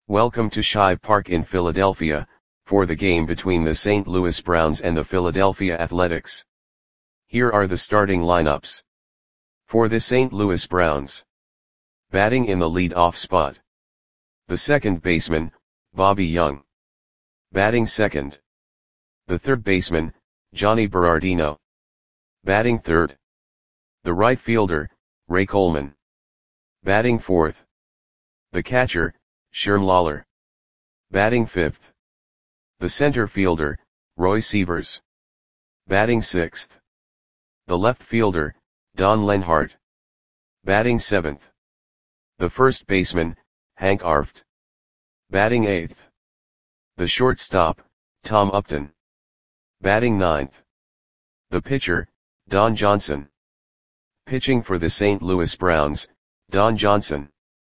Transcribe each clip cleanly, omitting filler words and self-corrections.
Welcome to Shive Park in Philadelphia, for the game between the St. Louis Browns and the Philadelphia Athletics. Here are the starting lineups. For the St. Louis Browns. Batting in the lead-off spot. The second baseman, Bobby Young. Batting second. The third baseman, Johnny Berardino. Batting third. The right fielder, Ray Coleman. Batting fourth. The catcher, Sherm Lawler. Batting fifth. The center fielder, Roy Sievers. Batting sixth. The left fielder, Don Lenhart. Batting seventh. The first baseman, Hank Arft. Batting eighth. The shortstop, Tom Upton. Batting ninth. The pitcher, Don Johnson. Pitching for the St. Louis Browns, Don Johnson.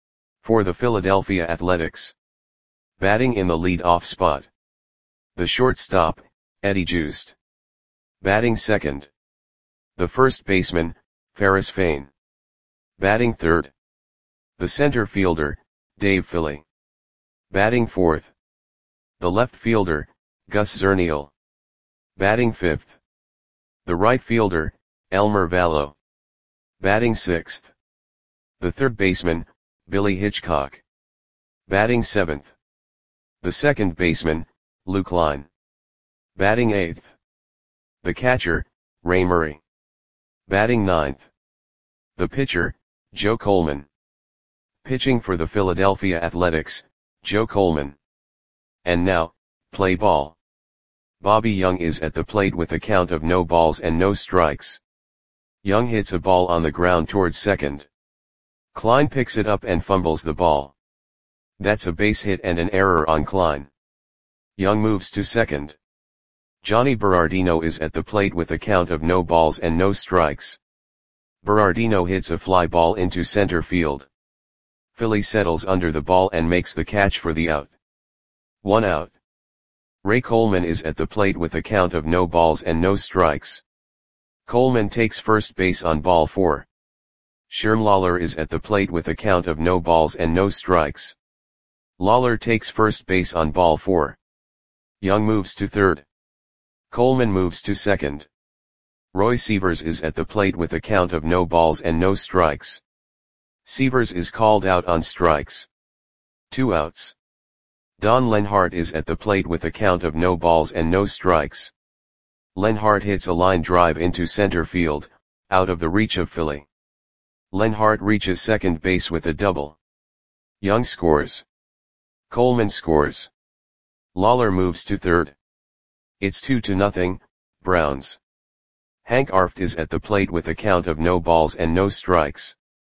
For the Philadelphia Athletics. Batting in the lead-off spot. The shortstop, Eddie Joost. Batting second. The first baseman, Ferris Fain. Batting third. The center fielder, Dave Philly. Batting fourth. The left fielder, Gus Zernial. Batting fifth. The right fielder, Elmer Vallow. Batting sixth. The third baseman, Billy Hitchcock. Batting seventh. The second baseman, Luke Line. Batting eighth. The catcher, Ray Murray. Batting ninth. The pitcher, Joe Coleman. Pitching for the Philadelphia Athletics, Joe Coleman. And now, play ball. Bobby Young is at the plate with a count of no balls and no strikes. Young hits a ball on the ground towards second. Klein picks it up and fumbles the ball. That's a base hit and an error on Klein. Young moves to second. Johnny Berardino is at the plate with a count of no balls and no strikes. Berardino hits a fly ball into center field. Philly settles under the ball and makes the catch for the out. 1 out. Ray Coleman is at the plate with a count of no balls and no strikes. Coleman takes first base on ball 4. Sherm Lawler is at the plate with a count of no balls and no strikes. Lawler takes first base on ball 4. Young moves to third. Coleman moves to second. Roy Sievers is at the plate with a count of no balls and no strikes. Sievers is called out on strikes. 2 outs. Don Lenhart is at the plate with a count of no balls and no strikes. Lenhart hits a line drive into center field, out of the reach of Philly. Lenhart reaches second base with a double. Young scores. Coleman scores. Lawler moves to third. It's 2-0, Browns. Hank Arft is at the plate with a count of no balls and no strikes.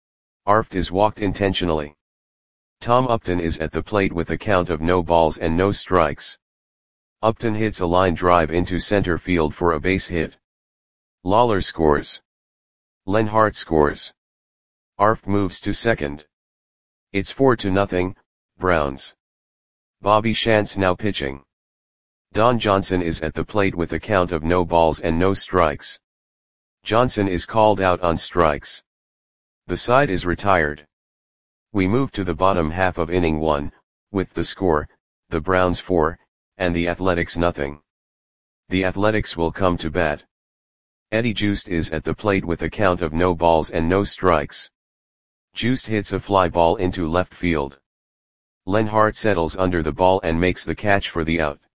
Arft is walked intentionally. Tom Upton is at the plate with a count of no balls and no strikes. Upton hits a line drive into center field for a base hit. Lawler scores. Lenhart scores. Arft moves to second. It's 4-0, Browns. Bobby Shantz now pitching. Don Johnson is at the plate with a count of no balls and no strikes. Johnson is called out on strikes. The side is retired. We move to the bottom half of inning 1, with the score, the Browns 4, and the Athletics nothing. The Athletics will come to bat. Eddie Joost is at the plate with a count of no balls and no strikes. Joost hits a fly ball into left field. Lenhart settles under the ball and makes the catch for the out.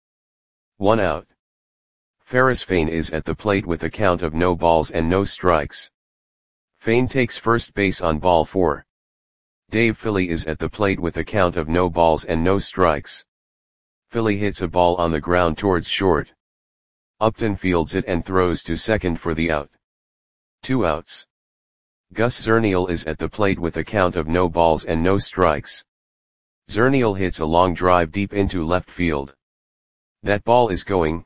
1 out. Ferris Fain is at the plate with a count of no balls and no strikes. Fain takes first base on ball 4. Dave Philly is at the plate with a count of no balls and no strikes. Philly hits a ball on the ground towards short. Upton fields it and throws to second for the out. 2 outs. Gus Zernial is at the plate with a count of no balls and no strikes. Zernial hits a long drive deep into left field. That ball is gone.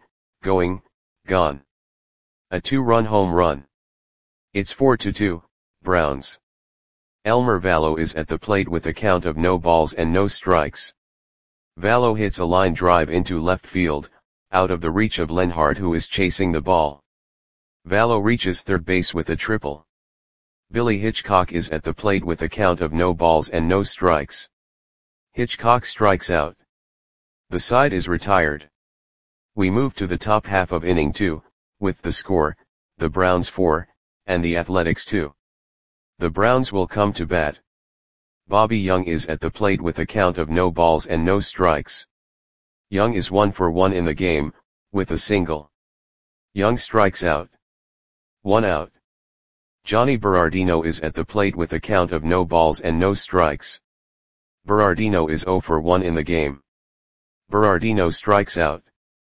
A 2-run home run. It's 4-2, Browns. Elmer Vallow is at the plate with a count of no balls and no strikes. Vallow hits a line drive into left field, out of the reach of Lenhart, who is chasing the ball. Vallow reaches third base with a triple. Billy Hitchcock is at the plate with a count of no balls and no strikes. Hitchcock strikes out. The side is retired. We move to the top half of inning 2, with the score, the Browns 4, and the Athletics 2. The Browns will come to bat. Bobby Young is at the plate with a count of no balls and no strikes. Young is 1 for 1 in the game, with a single. Young strikes out. 1 out. Johnny Berardino is at the plate with a count of no balls and no strikes. Berardino is 0 for 1 in the game. Berardino strikes out.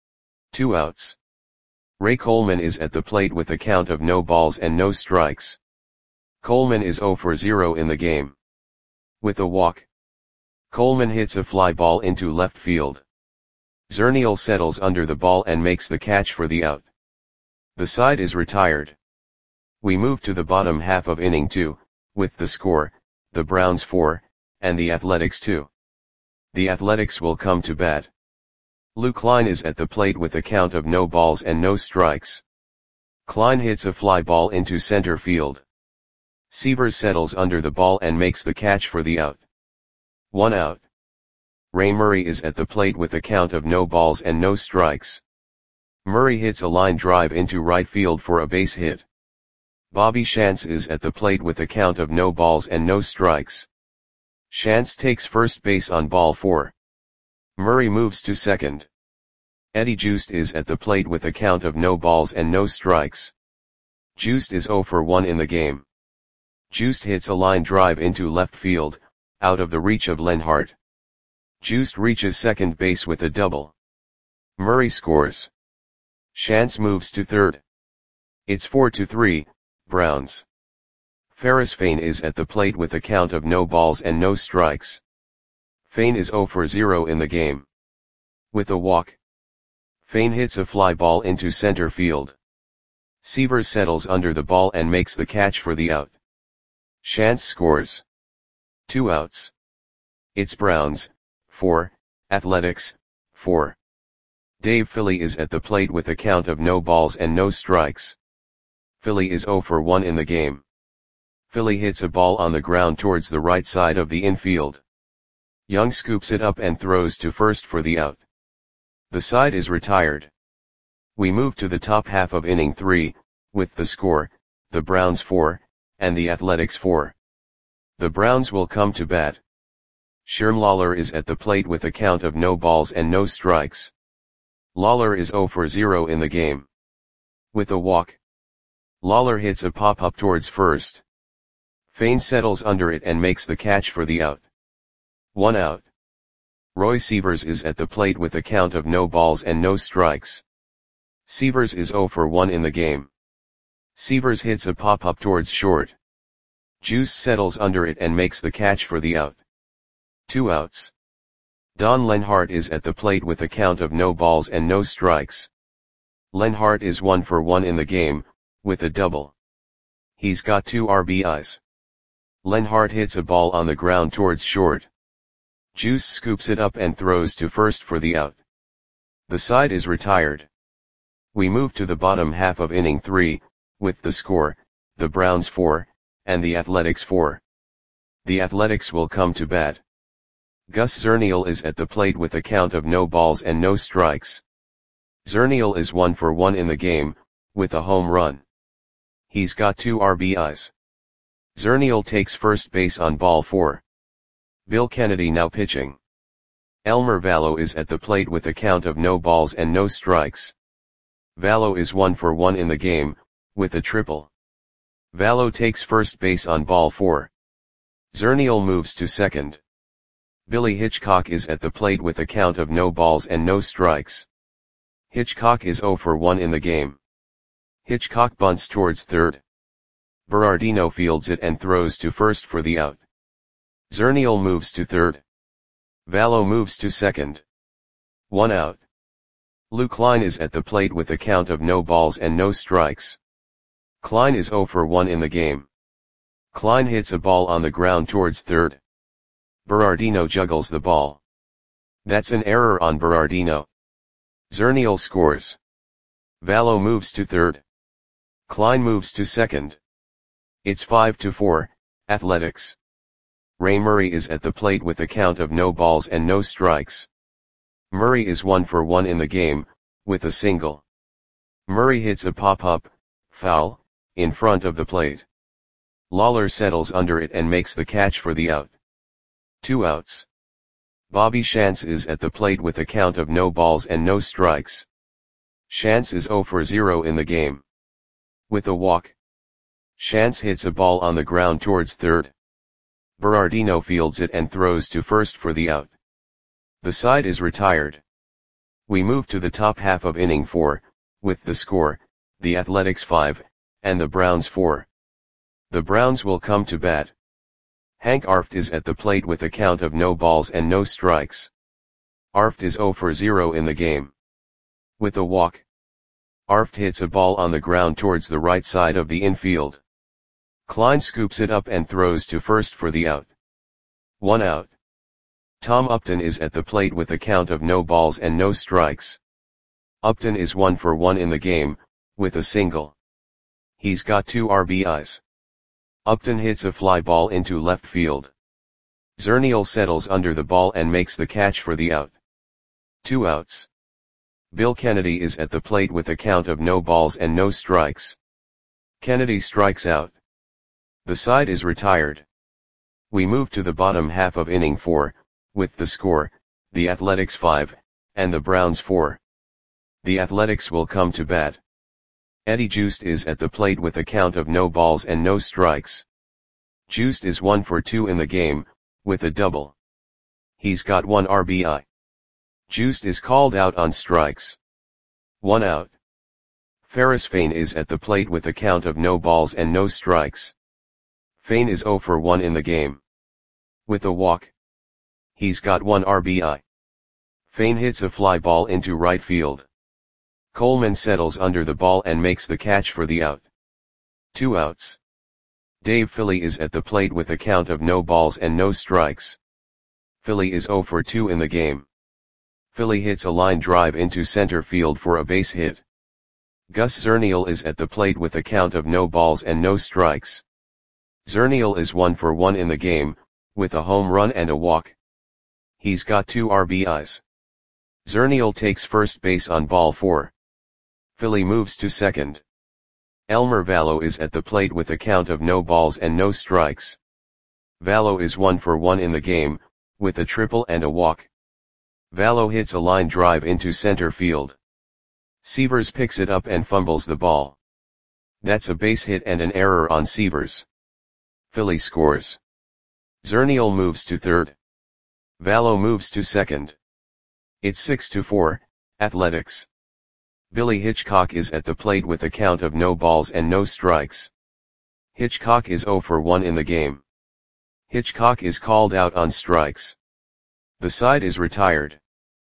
2 outs. Ray Coleman is at the plate with a count of no balls and no strikes. Coleman is 0 for 0 in the game. With a walk. Coleman hits a fly ball into left field. Zernial settles under the ball and makes the catch for the out. The side is retired. We move to the bottom half of inning 2, with the score, the Browns 4, and the Athletics 2. The Athletics will come to bat. Lou Klein is at the plate with a count of no balls and no strikes. Klein hits a fly ball into center field. Sievers settles under the ball and makes the catch for the out. 1 out. Ray Murray is at the plate with a count of no balls and no strikes. Murray hits a line drive into right field for a base hit. Bobby Shantz is at the plate with a count of no balls and no strikes. Shantz takes first base on ball 4. Murray moves to second. Eddie Joost is at the plate with a count of no balls and no strikes. Joost is 0 for 1 in the game. Joost hits a line drive into left field, out of the reach of Lenhart. Joost reaches second base with a double. Murray scores. Shantz moves to third. It's 4-3, Browns. Ferris Fain is at the plate with a count of no balls and no strikes. Fain is 0 for 0 in the game. With a walk. Fain hits a fly ball into center field. Sievers settles under the ball and makes the catch for the out. Shantz scores. 2 outs. It's Browns, 4, Athletics, 4. Dave Philly is at the plate with a count of no balls and no strikes. Philly is 0 for 1 in the game. Philly hits a ball on the ground towards the right side of the infield. Young scoops it up and throws to first for the out. The side is retired. We move to the top half of inning 3, with the score, the Browns 4, and the Athletics 4. The Browns will come to bat. Sherm Lawler is at the plate with a count of no balls and no strikes. Lawler is 0 for 0 in the game. With a walk. Lawler hits a pop-up towards first. Fain settles under it and makes the catch for the out. 1 out. Roy Sievers is at the plate with a count of no balls and no strikes. Sievers is 0 for 1 in the game. Sievers hits a pop-up towards short. Juice settles under it and makes the catch for the out. 2 outs. Don Lenhart is at the plate with a count of no balls and no strikes. Lenhart is 1 for 1 in the game, with a double. He's got 2 RBIs. Lenhart hits a ball on the ground towards short. Juice scoops it up and throws to first for the out. The side is retired. We move to the bottom half of inning 3, with the score, the Browns 4, and the Athletics 4. The Athletics will come to bat. Gus Zernial is at the plate with a count of no balls and no strikes. Zernial is 1 for 1 in the game, with a home run. He's got 2 RBIs. Zernial takes first base on ball 4. Bill Kennedy now pitching. Elmer Vallo is at the plate with a count of no balls and no strikes. Vallo is 1 for 1 in the game, with a triple. Vallo takes first base on ball 4. Zernial moves to second. Billy Hitchcock is at the plate with a count of no balls and no strikes. Hitchcock is 0 for 1 in the game. Hitchcock bunts towards third. Berardino fields it and throws to first for the out. Zernial moves to third. Vallo moves to second. 1 out. Lou Klein is at the plate with a count of no balls and no strikes. Klein is 0 for 1 in the game. Klein hits a ball on the ground towards third. Berardino juggles the ball. That's an error on Berardino. Zernial scores. Vallo moves to third. Klein moves to second. It's 5-4, Athletics. Ray Murray is at the plate with a count of no balls and no strikes. Murray is 1 for 1 in the game, with a single. Murray hits a pop-up, foul, in front of the plate. Lawler settles under it and makes the catch for the out. 2 outs. Bobby Shantz is at the plate with a count of no balls and no strikes. Shantz is 0 for 0 in the game. With a walk. Shantz hits a ball on the ground towards third. Berardino fields it and throws to first for the out. The side is retired. We move to the top half of inning 4, with the score, the Athletics 5, and the Browns 4. The Browns will come to bat. Hank Arft is at the plate with a count of no balls and no strikes. Arft is 0 for 0 in the game. With a walk. Arft hits a ball on the ground towards the right side of the infield. Klein scoops it up and throws to first for the out. 1 out. Tom Upton is at the plate with a count of no balls and no strikes. Upton is 1 for 1 in the game, with a single. He's got 2 RBIs. Upton hits a fly ball into left field. Zernial settles under the ball and makes the catch for the out. 2 outs. Bill Kennedy is at the plate with a count of no balls and no strikes. Kennedy strikes out. The side is retired. We move to the bottom half of inning 4, with the score, the Athletics 5, and the Browns 4. The Athletics will come to bat. Eddie Joost is at the plate with a count of no balls and no strikes. Joost is 1 for 2 in the game, with a double. He's got 1 RBI. Joost is called out on strikes. 1 out. Ferris Fain is at the plate with a count of no balls and no strikes. Fain is 0 for 1 in the game. With a walk. He's got 1 RBI. Fain hits a fly ball into right field. Coleman settles under the ball and makes the catch for the out. 2 outs. Dave Philly is at the plate with a count of no balls and no strikes. Philly is 0 for 2 in the game. Philly hits a line drive into center field for a base hit. Gus Zernial is at the plate with a count of no balls and no strikes. Zernial is 1 for 1 in the game, with a home run and a walk. He's got 2 RBIs. Zernial takes first base on ball 4. Philly moves to second. Elmer Vallo is at the plate with a count of no balls and no strikes. Vallo is 1 for 1 in the game, with a triple and a walk. Vallo hits a line drive into center field. Sievers picks it up and fumbles the ball. That's a base hit and an error on Sievers. Philly scores. Zernial moves to third. Vallo moves to second. It's 6-4, Athletics. Billy Hitchcock is at the plate with a count of no balls and no strikes. Hitchcock is 0 for 1 in the game. Hitchcock is called out on strikes. The side is retired.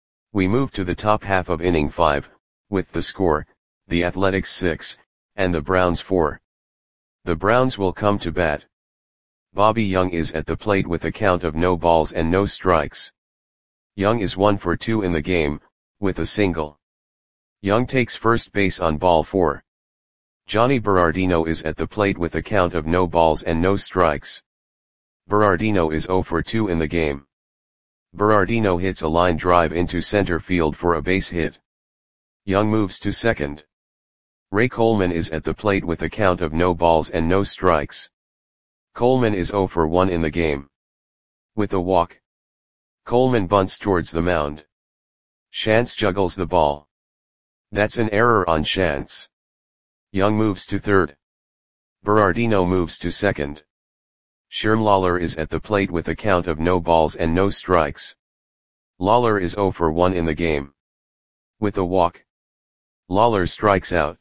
We move to the top half of inning 5, with the score, the Athletics 6, and the Browns 4. The Browns will come to bat. Bobby Young is at the plate with a count of no balls and no strikes. Young is 1 for 2 in the game, with a single. Young takes first base on ball 4. Johnny Berardino is at the plate with a count of no balls and no strikes. Berardino is 0 for 2 in the game. Berardino hits a line drive into center field for a base hit. Young moves to second. Ray Coleman is at the plate with a count of no balls and no strikes. Coleman is 0 for 1 in the game. With a walk. Coleman bunts towards the mound. Shantz juggles the ball. That's an error on Shantz. Young moves to third. Berardino moves to second. Sherm Lawler is at the plate with a count of no balls and no strikes. Lawler is 0 for 1 in the game. With a walk. Lawler strikes out.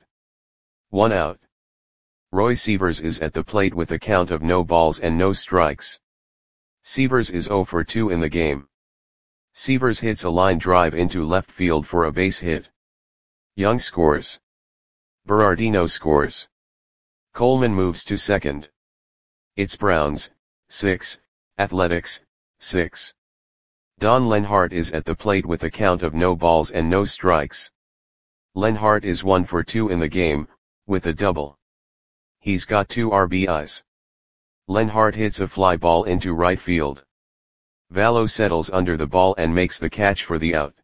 1 out. Roy Sievers is at the plate with a count of no balls and no strikes. Sievers is 0 for 2 in the game. Sievers hits a line drive into left field for a base hit. Young scores. Berardino scores. Coleman moves to second. It's Browns, 6, Athletics, 6. Don Lenhart is at the plate with a count of no balls and no strikes. Lenhart is 1 for 2 in the game, with a double. He's got 2 RBIs. Lenhart hits a fly ball into right field. Vallo settles under the ball and makes the catch for the out.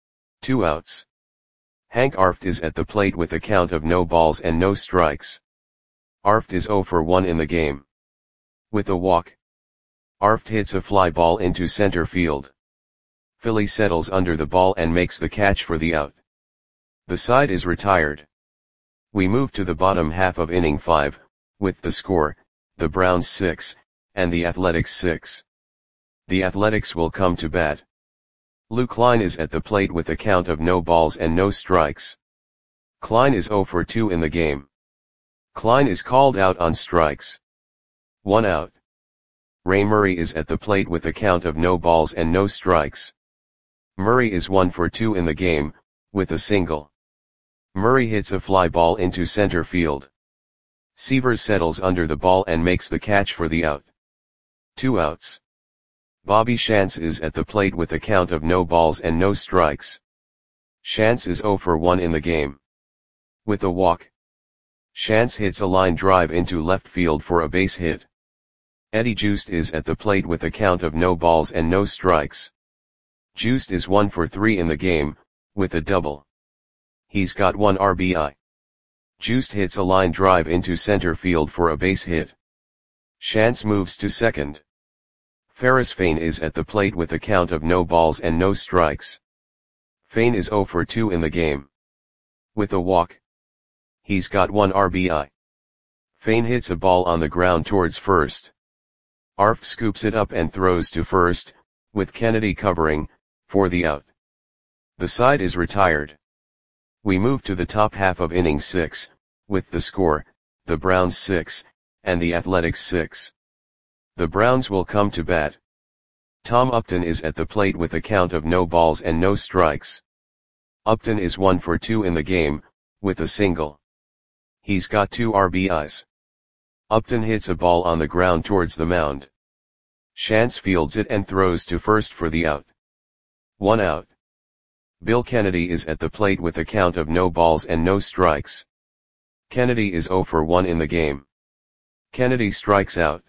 2 outs. Hank Arft is at the plate with a count of no balls and no strikes. Arft is 0 for 1 in the game. With a walk, Arft hits a fly ball into center field. Philly settles under the ball and makes the catch for the out. The side is retired. We move to the bottom half of inning 5, with the score, the Browns 6, and the Athletics 6. The Athletics will come to bat. Lou Klein is at the plate with a count of no balls and no strikes. Klein is 0 for 2 in the game. Klein is called out on strikes. 1 out. Ray Murray is at the plate with a count of no balls and no strikes. Murray is 1 for 2 in the game, with a single. Murray hits a fly ball into center field. Severs settles under the ball and makes the catch for the out. 2 outs. Bobby Shantz is at the plate with a count of no balls and no strikes. Shantz is 0 for 1 in the game. With a walk, Shantz hits a line drive into left field for a base hit. Eddie Joost is at the plate with a count of no balls and no strikes. Joost is 1 for 3 in the game, with a double. He's got 1 RBI. Joost hits a line drive into center field for a base hit. Shantz moves to second. Ferris Fain is at the plate with a count of no balls and no strikes. Fain is 0 for 2 in the game. With a walk, he's got 1 RBI. Fain hits a ball on the ground towards first. Arft scoops it up and throws to first, with Kennedy covering, for the out. The side is retired. We move to the top half of inning 6, with the score, the Browns 6, and the Athletics 6. The Browns will come to bat. Tom Upton is at the plate with a count of no balls and no strikes. Upton is 1 for 2 in the game, with a single. He's got 2 RBIs. Upton hits a ball on the ground towards the mound. Shantz fields it and throws to first for the out. 1 out. Bill Kennedy is at the plate with a count of no balls and no strikes. Kennedy is 0 for 1 in the game. Kennedy strikes out.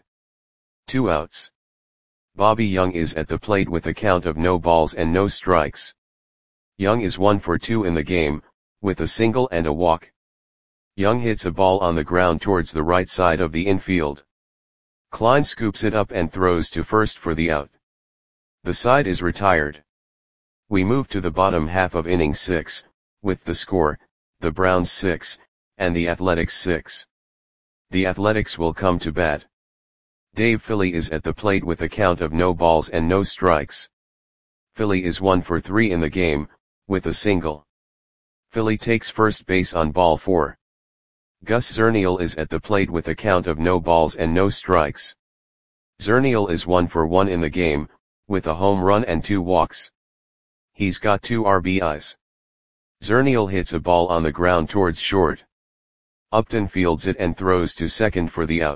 2 outs. Bobby Young is at the plate with a count of no balls and no strikes. Young is 1 for 2 in the game, with a single and a walk. Young hits a ball on the ground towards the right side of the infield. Klein scoops it up and throws to first for the out. The side is retired. We move to the bottom half of inning 6, with the score, the Browns 6, and the Athletics 6. The Athletics will come to bat. Dave Philly is at the plate with a count of no balls and no strikes. Philly is 1 for 3 in the game, with a single. Philly takes first base on ball 4. Gus Zernial is at the plate with a count of no balls and no strikes. Zernial is 1 for 1 in the game, with a home run and 2 walks. He's got 2 RBIs. Zernial hits a ball on the ground towards short. Upton fields it and throws to second for the out.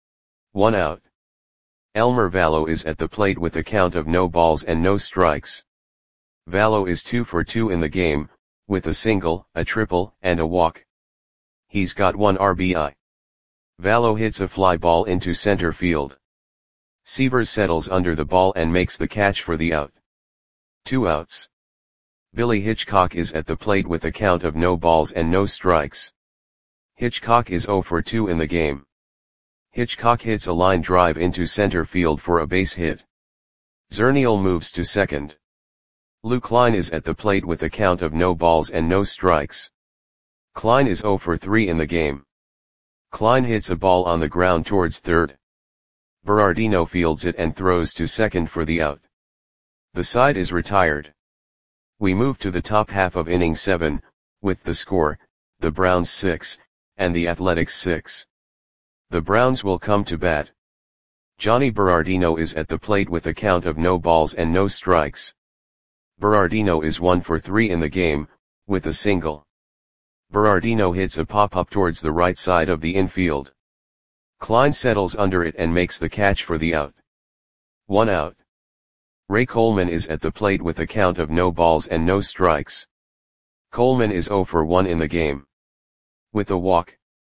1 out. Elmer Vallo is at the plate with a count of no balls and no strikes. Vallo is 2 for 2 in the game, with a single, a triple, and a walk. He's got 1 RBI. Vallo hits a fly ball into center field. Severs settles under the ball and makes the catch for the out. 2 outs. Billy Hitchcock is at the plate with a count of no balls and no strikes. Hitchcock is 0 for 2 in the game. Hitchcock hits a line drive into center field for a base hit. Zernial moves to second. Lou Klein is at the plate with a count of no balls and no strikes. Klein is 0 for 3 in the game. Klein hits a ball on the ground towards third. Berardino fields it and throws to second for the out. The side is retired. We move to the top half of inning 7, with the score, the Browns 6, and the Athletics 6. The Browns will come to bat. Johnny Berardino is at the plate with a count of no balls and no strikes. Berardino is 1 for 3 in the game, with a single. Berardino hits a pop-up towards the right side of the infield. Klein settles under it and makes the catch for the out. 1 out. Ray Coleman is at the plate with a count of no balls and no strikes. Coleman is 0 for 1 in the game. With a walk,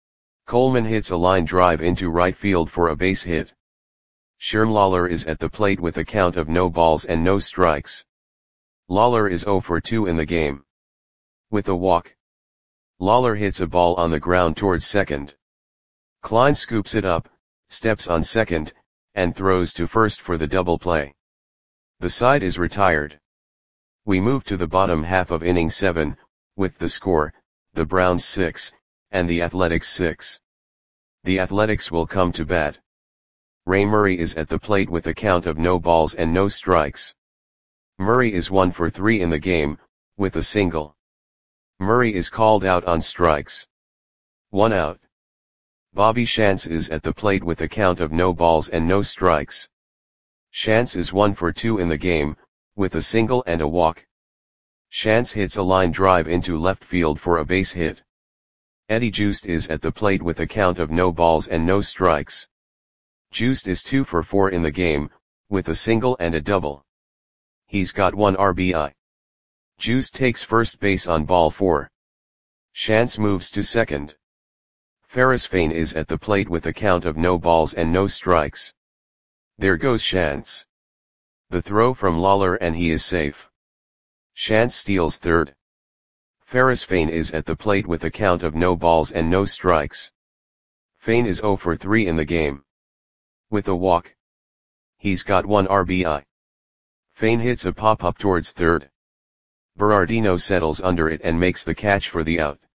Coleman hits a line drive into right field for a base hit. Sherm Lawler is at the plate with a count of no balls and no strikes. Lawler is 0 for 2 in the game. With a walk. Lawler hits a ball on the ground towards second. Klein scoops it up, steps on second, and throws to first for the double play. The side is retired. We move to the bottom half of inning 7, with the score, the Browns 6, and the Athletics 6. The Athletics will come to bat. Ray Murray is at the plate with a count of no balls and no strikes. Murray is 1 for 3 in the game, with a single. Murray is called out on strikes. 1 out. Bobby Shantz is at the plate with a count of no balls and no strikes. Shantz is 1 for 2 in the game, with a single and a walk. Shantz hits a line drive into left field for a base hit. Eddie Joost is at the plate with a count of no balls and no strikes. Joost is 2 for 4 in the game, with a single and a double. He's got 1 RBI. Joost takes first base on ball 4. Shantz moves to second. Ferris Fain is at the plate with a count of no balls and no strikes. There goes Shantz. The throw from Lawler and he is safe. Shantz steals third. Ferris Fain is at the plate with a count of no balls and no strikes. Fain is 0 for 3 in the game. With a walk. He's got 1 RBI. Fain hits a pop-up towards third. Berardino settles under it and makes the catch for the out.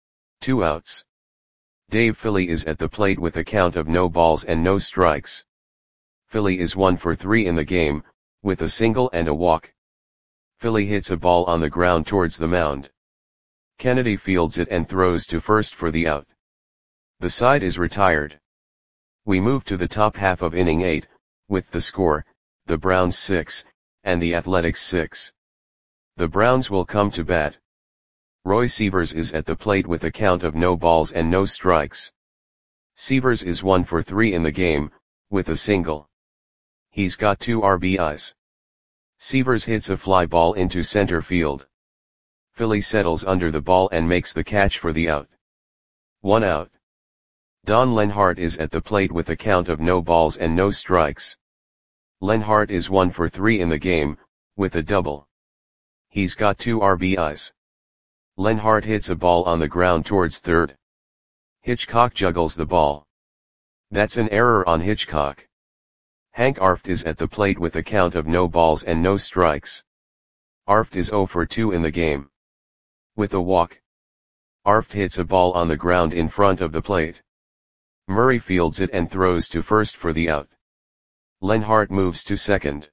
2 outs. Dave Philly is at the plate with a count of no balls and no strikes. Philly is 1 for 3 in the game, with a single and a walk. Philly hits a ball on the ground towards the mound. Kennedy fields it and throws to first for the out. The side is retired. We move to the top half of inning 8, with the score, the Browns 6, and the Athletics 6. The Browns will come to bat. Roy Sievers is at the plate with a count of no balls and no strikes. Sievers is 1 for 3 in the game, with a single. He's got 2 RBIs. Sievers hits a fly ball into center field. Philly settles under the ball and makes the catch for the out. 1 out. Don Lenhart is at the plate with a count of no balls and no strikes. Lenhart is 1 for 3 in the game, with a double. He's got 2 RBIs. Lenhart hits a ball on the ground towards third. Hitchcock juggles the ball. That's an error on Hitchcock. Hank Arft is at the plate with a count of no balls and no strikes. Arft is 0 for 2 in the game. With a walk. Arft hits a ball on the ground in front of the plate. Murray fields it and throws to first for the out. Lenhart moves to second.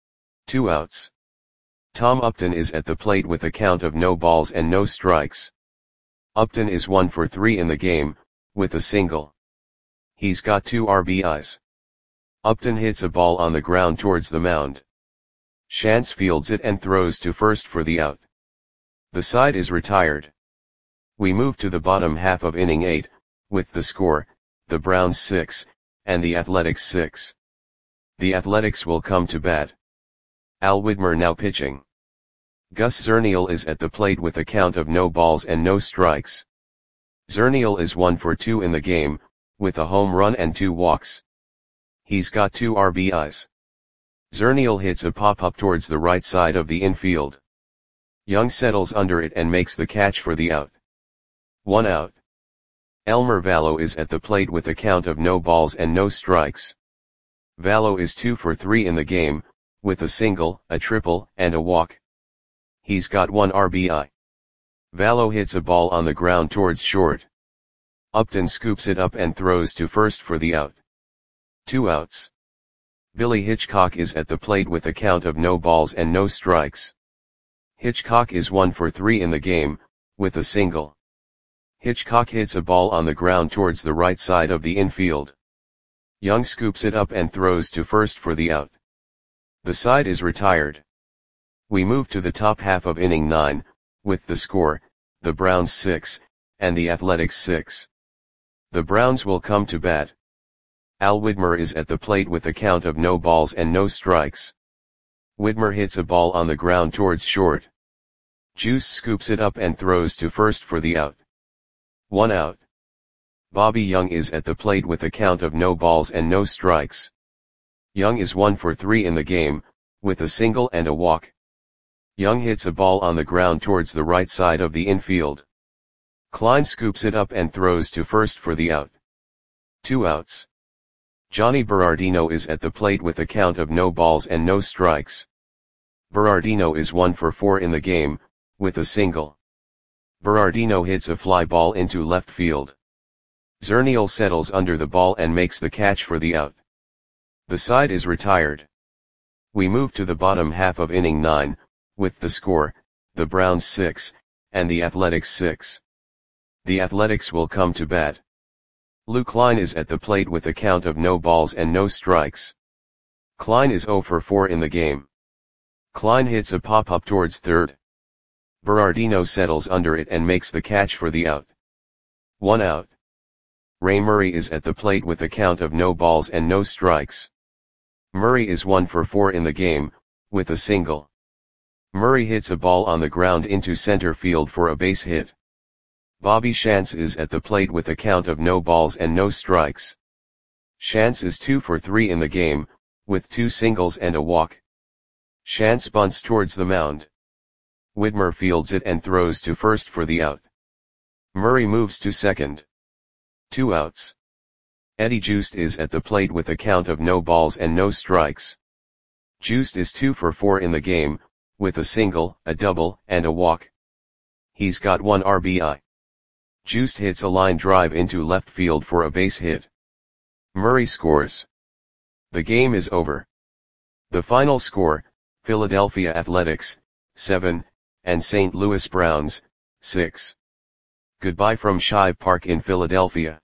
2 outs. Tom Upton is at the plate with a count of no balls and no strikes. Upton is 1 for 3 in the game, with a single. He's got 2 RBIs. Upton hits a ball on the ground towards the mound. Shantz fields it and throws to first for the out. The side is retired. We move to the bottom half of inning 8, with the score, the Browns 6, and the Athletics 6. The Athletics will come to bat. Al Widmer now pitching. Gus Zernial is at the plate with a count of no balls and no strikes. Zernial is 1 for 2 in the game, with a home run and 2 walks. He's got 2 RBIs. Zernial hits a pop-up towards the right side of the infield. Young settles under it and makes the catch for the out. 1 out. Elmer Vallo is at the plate with a count of no balls and no strikes. Vallo is 2 for 3 in the game, with a single, a triple, and a walk. He's got 1 RBI. Vallo hits a ball on the ground towards short. Upton scoops it up and throws to first for the out. 2 outs. Billy Hitchcock is at the plate with a count of no balls and no strikes. Hitchcock is 1 for 3 in the game, with a single. Hitchcock hits a ball on the ground towards the right side of the infield. Young scoops it up and throws to first for the out. The side is retired. We move to the top half of inning 9, with the score, the Browns 6, and the Athletics 6. The Browns will come to bat. Al Widmer is at the plate with a count of no balls and no strikes. Widmer hits a ball on the ground towards short. Juice scoops it up and throws to first for the out. 1 out. Bobby Young is at the plate with a count of no balls and no strikes. Young is 1 for 3 in the game, with a single and a walk. Young hits a ball on the ground towards the right side of the infield. Klein scoops it up and throws to first for the out. 2 outs. Johnny Berardino is at the plate with a count of no balls and no strikes. Berardino is 1 for 4 in the game, with a single. Berardino hits a fly ball into left field. Zernial settles under the ball and makes the catch for the out. The side is retired. We move to the bottom half of inning 9, with the score, the Browns 6, and the Athletics 6. The Athletics will come to bat. Lou Klein is at the plate with a count of no balls and no strikes. Klein is 0 for 4 in the game. Klein hits a pop-up towards third. Berardino settles under it and makes the catch for the out. 1 out. Ray Murray is at the plate with a count of no balls and no strikes. Murray is 1 for 4 in the game, with a single. Murray hits a ball on the ground into center field for a base hit. Bobby Shantz is at the plate with a count of no balls and no strikes. Shantz is 2 for 3 in the game, with 2 singles and a walk. Shantz bunts towards the mound. Whitmer fields it and throws to first for the out. Murray moves to second. 2 outs. Eddie Joost is at the plate with a count of no balls and no strikes. Joost is 2 for 4 in the game, with a single, a double, and a walk. He's got 1 RBI. Joost hits a line drive into left field for a base hit. Murray scores. The game is over. The final score, Philadelphia Athletics, 7, and St. Louis Browns, 6. Goodbye from Shibe Park in Philadelphia.